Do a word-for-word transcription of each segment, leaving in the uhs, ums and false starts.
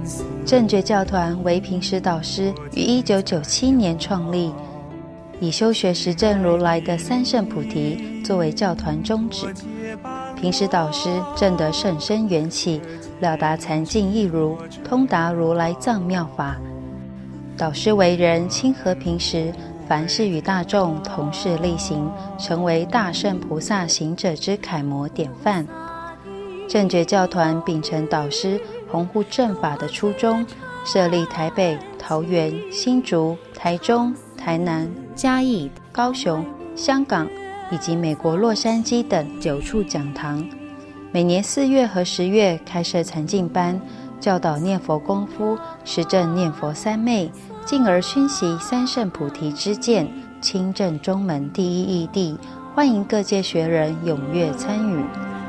正觉教团为平时导师于一九九七年创立，以修学实证如来的三圣菩提作为教团宗旨。平时导师证得甚深缘起，了达禅境义如，通达如来藏妙法。导师为人亲和平时，凡事与大众同事力行，成为大圣菩萨行者之楷模典范。正觉教团秉承导师弘护正法的初衷，设立台北、桃园、新竹、台中、台南、嘉义、高雄、香港以及美国洛杉矶等九处讲堂。每年四月和十月开设禅净班，教导念佛功夫，实证念佛三昧，进而熏习三圣菩提之见，亲证中门第一义谛，欢迎各界学人踊跃参与。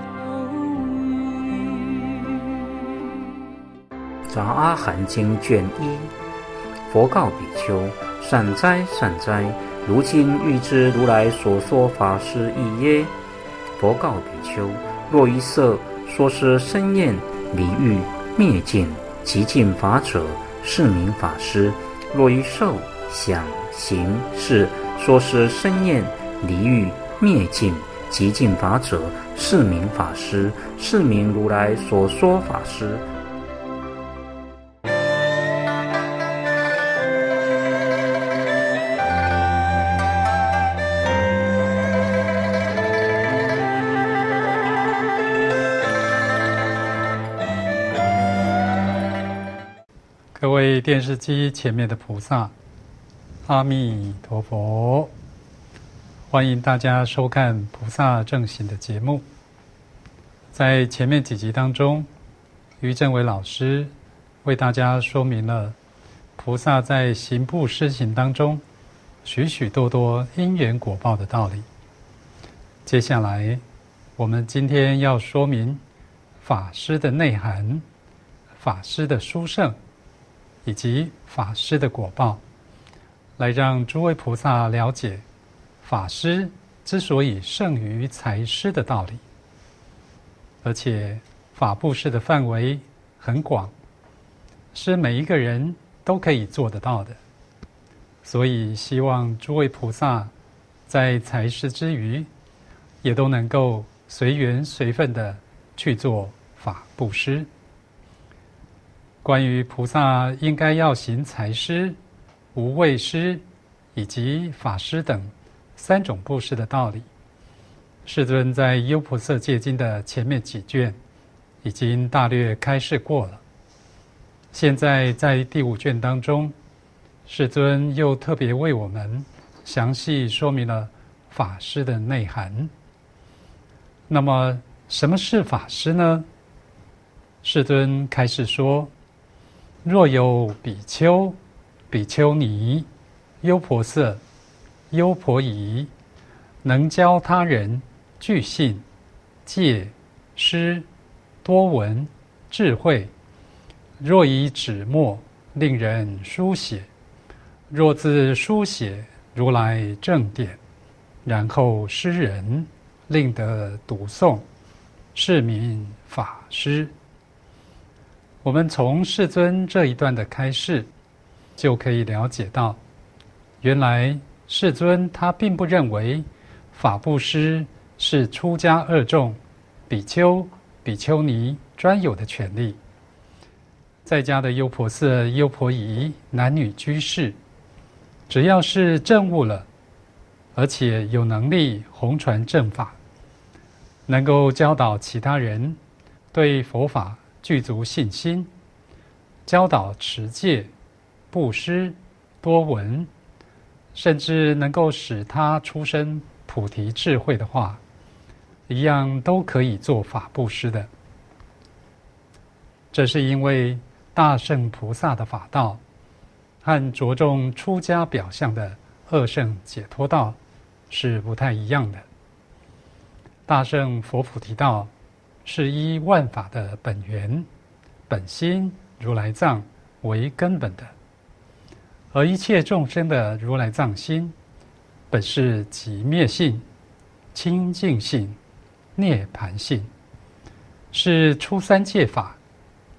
杂阿含经卷一，佛告比丘：善哉善哉，如今欲知如来所说法是义耶？佛告比丘：若于色说是生厌离欲灭尽极尽法者，是名法师；若于受想行识说是生厌离欲灭尽极尽法者，是名法师，是名如来所说法师。 各位电视机前面的菩萨，阿弥陀佛！欢迎大家收看菩萨正行的节目。在前面几集当中，于正伟老师为大家说明了菩萨在行布施行当中许许多多因缘果报的道理。接下来，我们今天要说明法施的内涵、法施的殊胜，以及法施的果报，来让诸位菩萨了解法施之所以胜于财施的道理。而且法布施的范围很广，是每一个人都可以做得到的。所以希望诸位菩萨在财施之余，也都能够随缘随分的去做法布施。关于菩萨应该要行财施、无畏施以及法施等三种布施的道理，世尊在《优婆塞戒经》的前面几卷已经大略开示过了。现在在第五卷当中，世尊又特别为我们详细说明了法施的内涵。那么什么是法施呢？世尊开示说，若有比丘、比丘尼、优婆塞、优婆夷，能教他人具信、戒、施、多闻、智慧，若以纸墨令人书写，若自书写如来正典，然后施人令得读诵，是名法施。我们从世尊这一段的开示，就可以了解到，原来世尊他并不认为法布施是出家二众、比丘、比丘尼专有的权利。在家的优婆塞、优婆夷、男女居士，只要是证悟了，而且有能力弘传正法，能够教导其他人对佛法具足信心，教导持戒、布施、多闻，甚至能够使他出生菩提智慧的话，一样都可以做法布施的。这是因为大圣菩萨的法道和着重出家表象的二圣解脱道是不太一样的。大圣佛菩提道是依万法的本源、本心如来藏为根本的，而一切众生的如来藏心本是寂灭性、清净性、涅槃性，是出三界法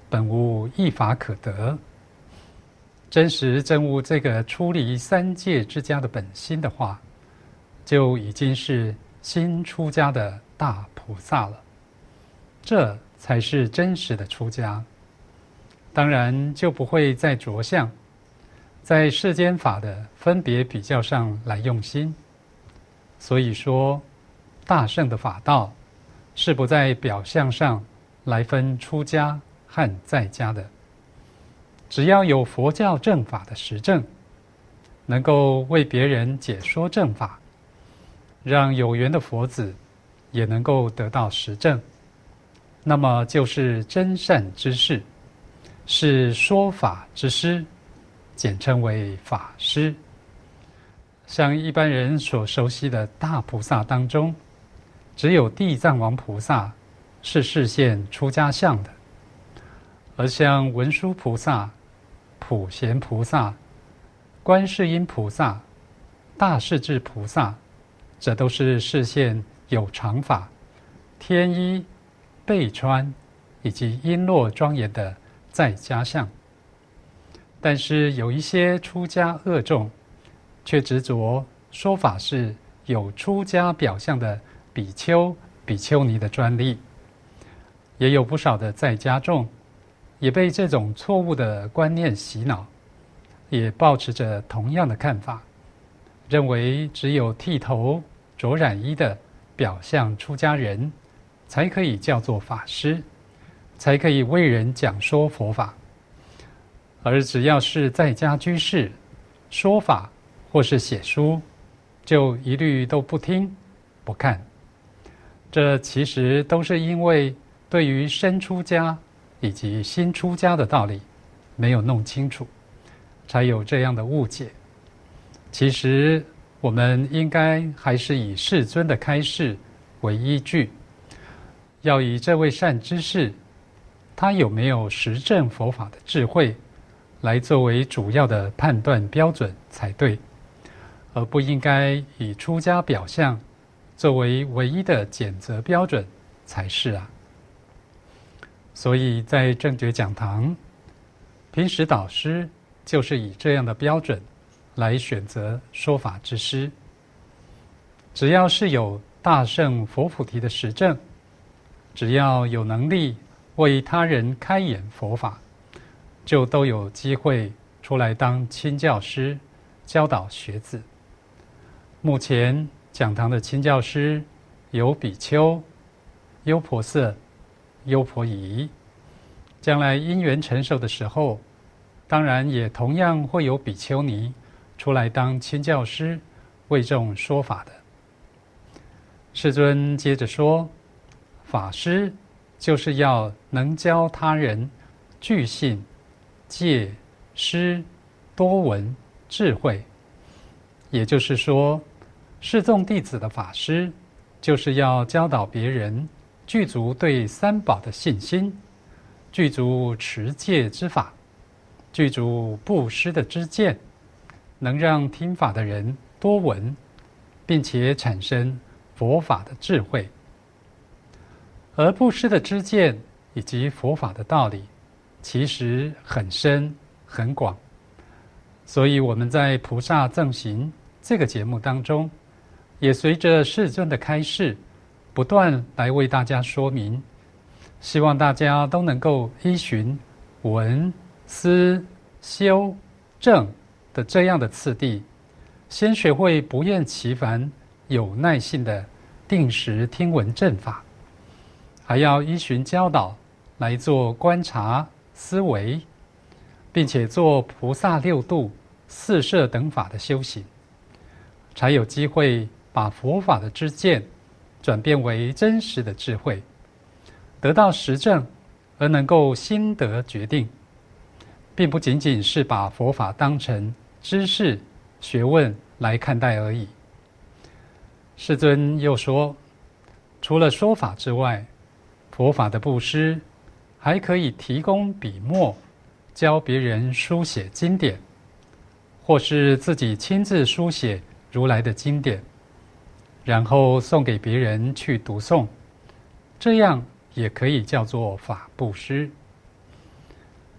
本无一法可得。真实证悟这个出离三界之家的本心的话，就已经是新出家的大菩萨了。这才是真实的出家。当然就不会再着相，在世间法的分别比较上来用心。所以说，大乘的法道是不在表象上来分出家和在家的。只要有佛教正法的实证，能够为别人解说正法，让有缘的佛子也能够得到实证，那么就是真善之事，是说法之师，简称为法师。像一般人所熟悉的大菩萨当中，只有地藏王菩萨是示现出家相的，而像文殊菩萨、普贤菩萨、观世音菩萨、大势至菩萨，这都是示现有常法、天衣、被穿以及璎珞庄严的在家相。但是有一些出家恶众，却执着说法是有出家表象的比丘、比丘尼的专利。也有不少的在家众，也被这种错误的观念洗脑，也抱持着同样的看法，认为只有剃头、着染衣的表象出家人，才可以叫做法师，才可以为人讲说佛法。而只要是在家居士说法或是写书，就一律都不听不看。这其实都是因为对于身出家以及新出家的道理没有弄清楚，才有这样的误解。其实我们应该还是以世尊的开示为依据，要以这位善知识他有没有实证佛法的智慧来作为主要的判断标准才对，而不应该以出家表象作为唯一的检则标准才是啊。所以在正觉讲堂，平时导师就是以这样的标准来选择说法之师。只要是有大乘佛菩提的实证，只要有能力为他人开演佛法，就都有机会出来当亲教师，教导学子。目前讲堂的亲教师有比丘、优婆塞、优婆夷，将来因缘成熟的时候，当然也同样会有比丘尼出来当亲教师，为众说法的。世尊接着说，法师就是要能教他人具信、戒、施、多闻、智慧。也就是说，示众弟子的法师就是要教导别人具足对三宝的信心，具足持戒之法，具足布施的知见，能让听法的人多闻，并且产生佛法的智慧。而布施的知见以及佛法的道理其实很深很广，所以我们在菩萨赠行这个节目当中，也随着世尊的开示不断来为大家说明，希望大家都能够依循闻、思、修、证的这样的次第，先学会不厌其烦有耐性的定时听闻正法，还要依循教导来做观察思维，并且做菩萨六度、四摄等法的修行，才有机会把佛法的知见转变为真实的智慧，得到实证，而能够心得决定，并不仅仅是把佛法当成知识学问来看待而已。世尊又说，除了说法之外，佛法的布施还可以提供笔墨，教别人书写经典，或是自己亲自书写如来的经典，然后送给别人去读诵，这样也可以叫做法布施。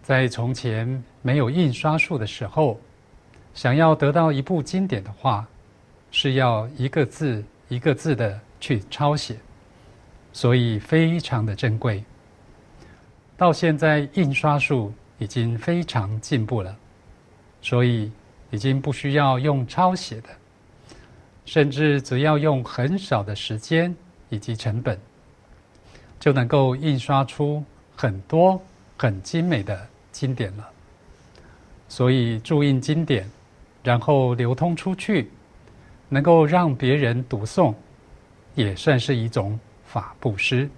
在从前没有印刷术的时候，想要得到一部经典的话，是要一个字一个字的去抄写，所以非常的珍贵。到现在印刷术已经非常进步了，所以已经不需要用抄写的，甚至只要用很少的时间以及成本，就能够印刷出很多很精美的经典了。所以注印经典，然后流通出去，能够让别人读诵，也算是一种法布施。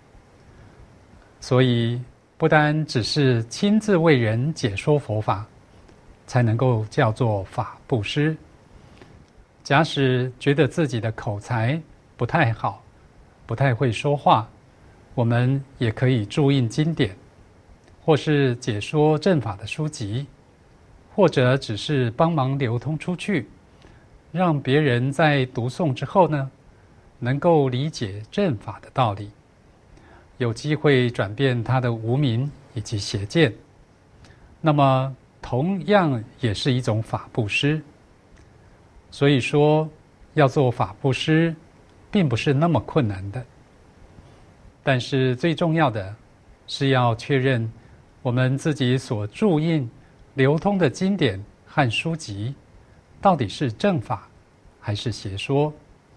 所以不单只是亲自为人解说佛法，才能够叫做法布施。假使觉得自己的口才不太好，不太会说话，我们也可以注印经典，或是解说正法的书籍，或者只是帮忙流通出去，让别人在读诵之后呢，能够理解正法的道理，有机会转变他的无明以及邪见，那么同样也是一种法布施。所以说，要做法布施并不是那么困难的，但是最重要的是要确认我们自己所注印流通的经典和书籍到底是正法还是邪说。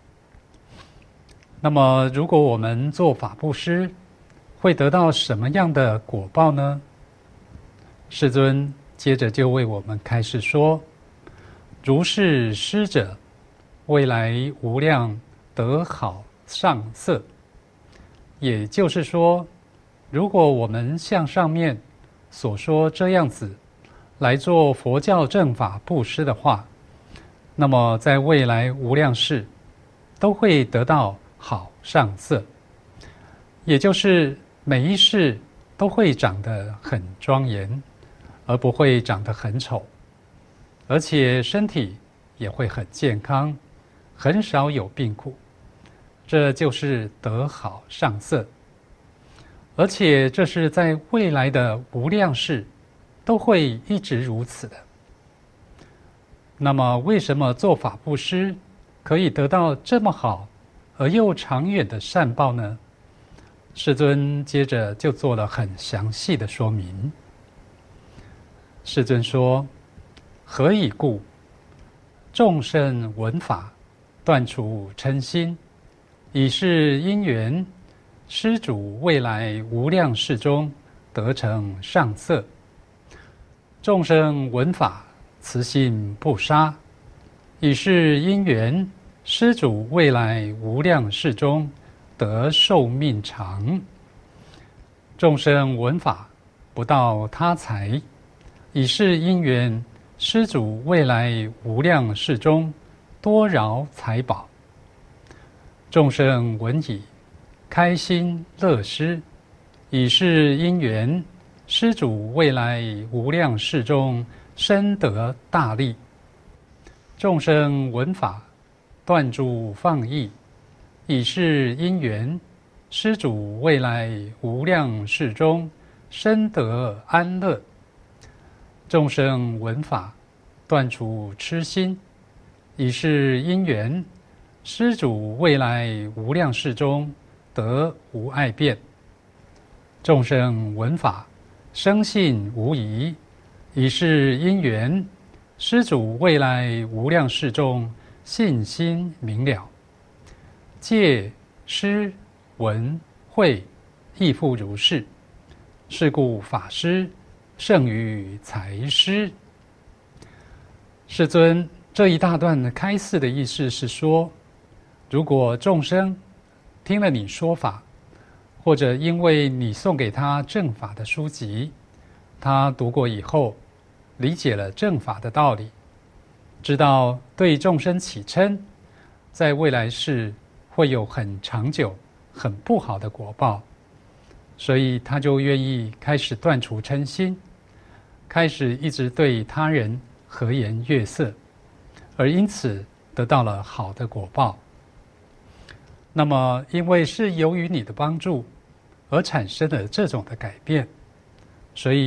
那么如果我们做法布施，会得到什么样的果报呢？世尊接着就为我们开示说，如是施者，未来无量得好上色。也就是说，如果我们像上面所说这样子来做佛教正法布施的话，那么在未来无量世都会得到好上色，也就是每一世都会长得很庄严，而不会长得很丑，而且身体也会很健康，很少有病苦，这就是得好上色。而且这是在未来的无量世都会一直如此的。那么为什么做法布施可以得到这么好而又长远的善报呢？世尊接着就做了很详细的说明。世尊说，何以故？众生闻法，断除嗔心，以是因缘，施主未来无量世中得成上色。众生闻法，慈心不杀，以是因缘，施主未来无量世中得寿命长。众生闻法，不盗他财，以是因缘，施主未来无量世中多饶财宝。众生闻已，开心乐施，以是因缘，施主未来无量世中深得大利。众生闻法，断诸放逸，以是因缘，施主未来无量世中深得安乐。众生闻法，断除痴心，以是因缘，施主未来无量世中得无碍变。众生闻法，生信无疑，以是因缘，施主未来无量世中信心明了。戒、施、闻、慧亦复如是。是故法施胜于财施。世尊这一大段的开示的意思是说，如果众生听了你说法，或者因为你送给他正法的书籍，他读过以后理解了正法的道理，知道对众生起嗔在未来世会有很长久很不好的果报，所以他就愿意开始断除嗔心，开始一直对他人和颜悦色，而因此得到了好的果报。那么因为是由于你的帮助而产生了这种的改变，所以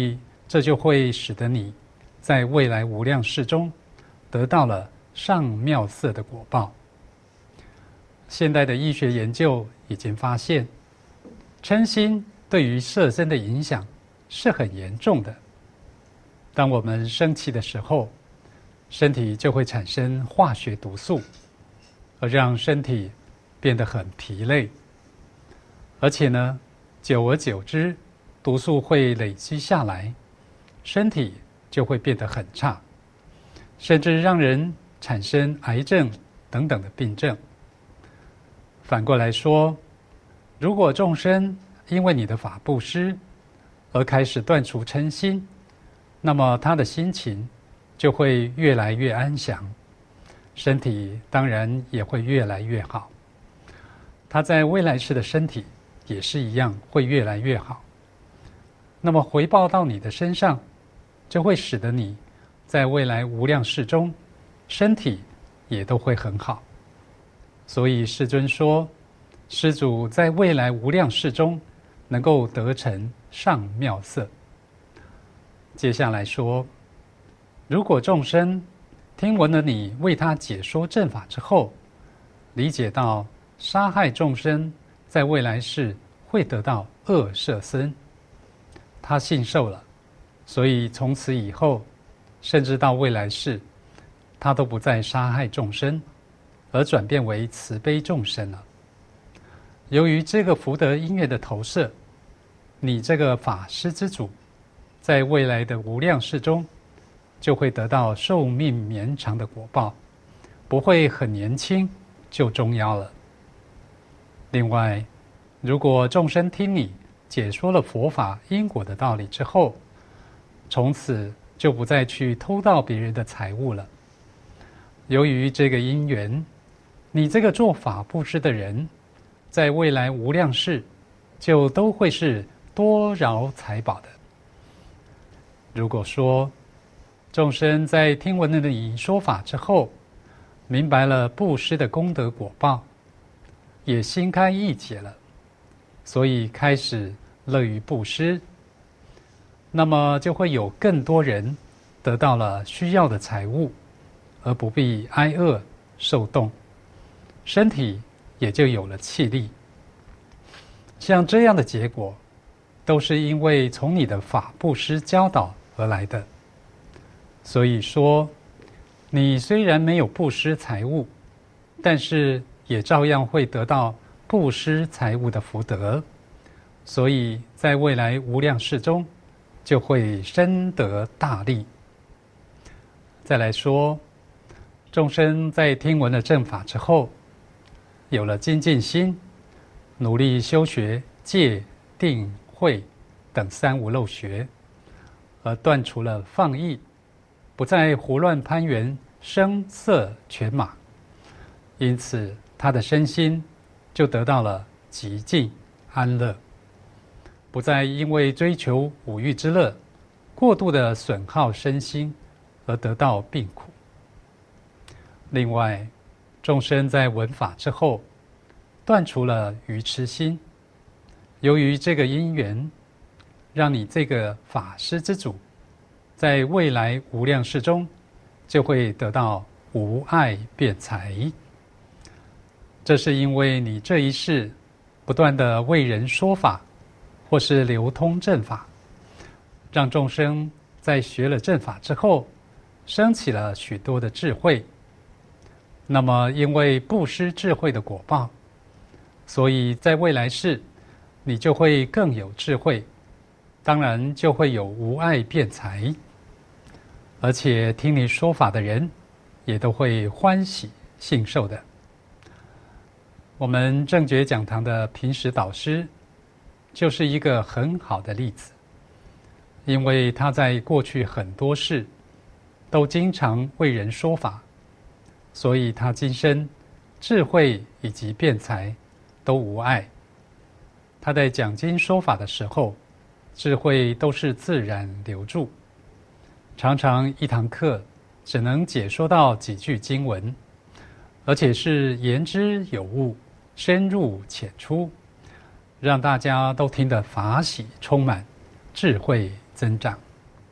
这就会使得你在未来无量世中得到了上妙色的果报。现代的医学研究已经发现，嗔心对于色身的影响是很严重的。当我们生气的时候，身体就会产生化学毒素，而让身体变得很疲累。而且呢，久而久之，毒素会累积下来，身体就会变得很差，甚至让人产生癌症等等的病症。反过来说，如果众生因为你的法布施而开始断除嗔心，那么他的心情就会越来越安详，身体当然也会越来越好。他在未来世的身体也是一样，会越来越好。那么回报到你的身上，就会使得你在未来无量世中，身体也都会很好。所以世尊说，施主在未来无量世中能够得成上妙色。接下来说，如果众生听闻了你为他解说正法之后，理解到杀害众生在未来世会得到恶舍身，他信受了，所以从此以后，甚至到未来世，他都不再杀害众生，而转变为慈悲众生了。由于这个福德因缘的投射，你这个法师之主，在未来的无量世中，就会得到寿命绵长的果报，不会很年轻就终夭了。另外，如果众生听你解说了佛法因果的道理之后，从此就不再去偷盗别人的财物了。由于这个因缘，你这个做法布施的人，在未来无量世就都会是多饶财宝的。如果说众生在听闻了你说法之后，明白了布施的功德果报，也心开意解了，所以开始乐于布施，那么就会有更多人得到了需要的财物，而不必挨饿受冻，身体也就有了气力。像这样的结果，都是因为从你的法布施教导而来的。所以说，你虽然没有布施财物，但是也照样会得到布施财物的福德，所以在未来无量世中，就会深得大利。再来说，众生在听闻了正法之后，有了精进心，努力修学戒、定、慧等三无漏学，而断除了放逸，不再胡乱攀缘声色犬马，因此他的身心就得到了极静安乐，不再因为追求五欲之乐，过度的损耗身心而得到病苦。另外，众生在闻法之后，断除了愚痴心，由于这个因缘，让你这个法师之主，在未来无量世中，就会得到无碍辩才。这是因为你这一世不断的为人说法，或是流通正法，让众生在学了正法之后，升起了许多的智慧。那么因为布施智慧的果报，所以在未来世你就会更有智慧，当然就会有无碍辩才，而且听你说法的人也都会欢喜信受的。我们正觉讲堂的平时导师就是一个很好的例子，因为他在过去很多世都经常为人说法，所以他今生智慧以及辩才都无碍。他在讲经说法的时候，智慧都是自然流注，常常一堂课只能解说到几句经文，而且是言之有物，深入浅出，让大家都听得法喜充满，智慧增长。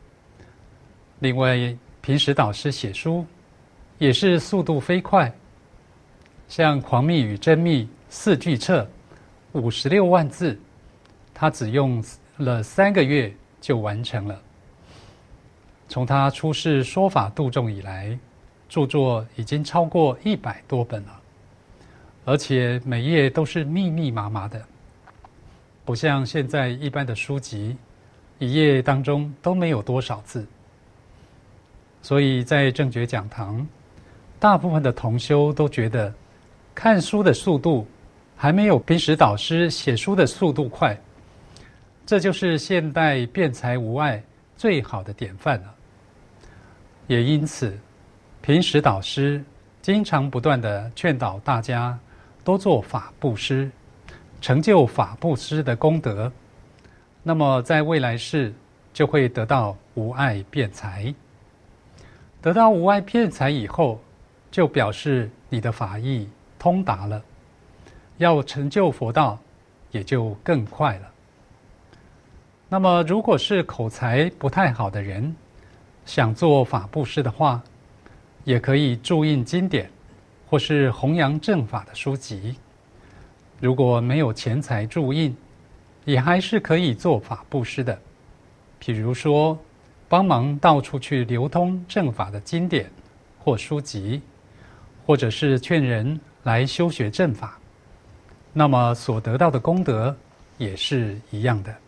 另外，平时导师写书也是速度飞快，像《狂密与真密》四巨册，五十六万字，他只用了三个月就完成了。从他出世说法度众以来，著作已经超过一百多本了，而且每页都是密密麻麻的，不像现在一般的书籍，一页当中都没有多少字。所以在正觉讲堂，大部分的同修都觉得看书的速度还没有平时导师写书的速度快，这就是现代辩才无碍最好的典范了。也因此，平时导师经常不断地劝导大家多做法布施，成就法布施的功德，那么在未来世就会得到无碍辩才。得到无碍辩才以后，就表示你的法义通达了，要成就佛道也就更快了。那么如果是口才不太好的人，想做法布施的话，也可以注印经典或是弘扬正法的书籍。如果没有钱财注印，也还是可以做法布施的。譬如说帮忙到处去流通正法的经典或书籍，或者是劝人来修学正法，那么所得到的功德也是一样的。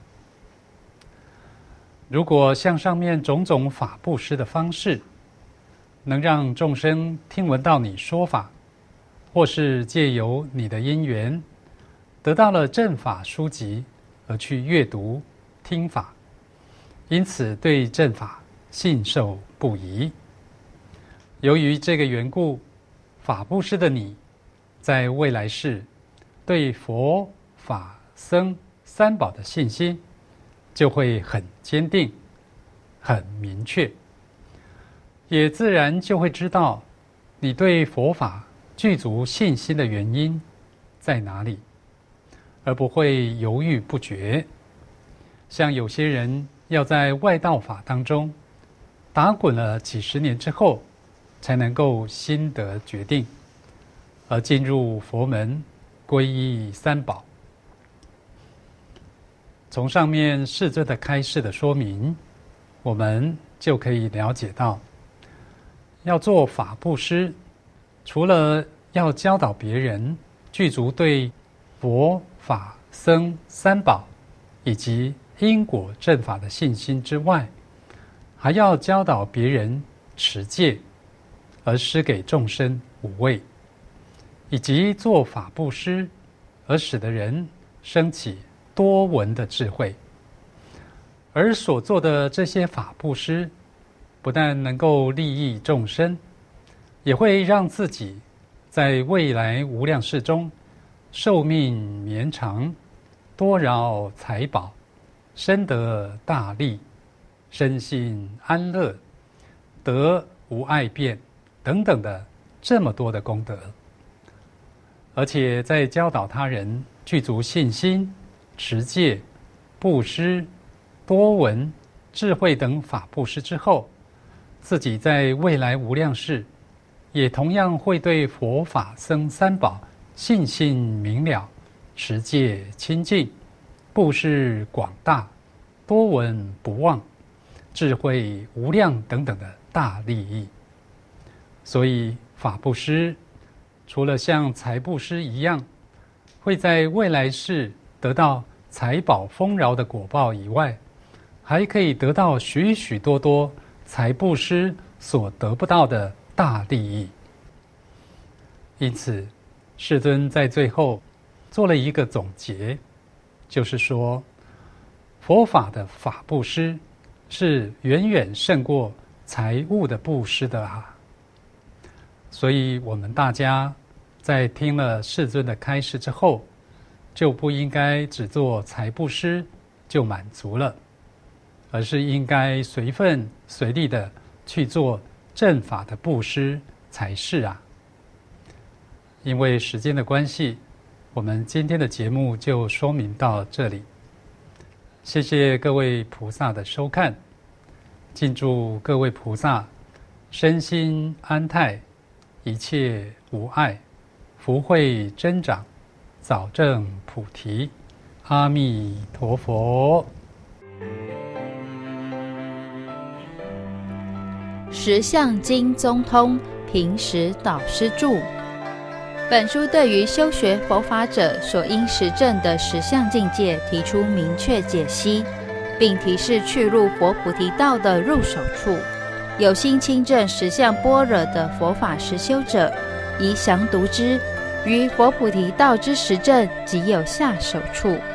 如果像上面种种法布施的方式，能让众生听闻到你说法，或是借由你的因缘，得到了正法书籍而去阅读听法，因此对正法信受不疑。由于这个缘故，法布施的你，在未来世对佛法僧三宝的信心就会很坚定、很明确，也自然就会知道你对佛法具足信心的原因在哪里，而不会犹豫不决。像有些人要在外道法当中打滚了几十年之后，才能够心得决定，而进入佛门皈依三宝。从上面世尊的开示的说明，我们就可以了解到，要做法布施，除了要教导别人具足对佛法僧三宝以及因果正法的信心之外，还要教导别人持戒，而施给众生五味，以及做法布施，而使得人升起多闻的智慧。而所做的这些法布施，不但能够利益众生，也会让自己在未来无量世中寿命绵长，多饶财宝，深得大利，身心安乐，得无碍辩等等的这么多的功德。而且在教导他人具足信心、持戒、布施、多闻、智慧等法布施之后，自己在未来无量世也同样会对佛法僧三宝信心明了，持戒清净，布施广大，多闻不忘，智慧无量等等的大利益。所以法布施除了像财布施一样会在未来世得到财宝丰饶的果报以外，还可以得到许许多多财布施所得不到的大利益。因此世尊在最后做了一个总结，就是说佛法的法布施是远远胜过财物的布施的啊。所以我们大家在听了世尊的开示之后，就不应该只做财布施就满足了，而是应该随分随力的去做正法的布施才是啊。因为时间的关系，我们今天的节目就说明到这里。谢谢各位菩萨的收看， 敬祝各位菩萨身心安泰，一切无碍，福慧增长，早证菩提。阿弥陀佛。 十相经宗通，平时导师著。本书对于修学佛法者所应实证的十相境界提出明确解析，并提示去入佛菩提道的入手处。有心亲证十相般若的佛法实修者，宜详读之，于佛菩提道之实证即有下手处。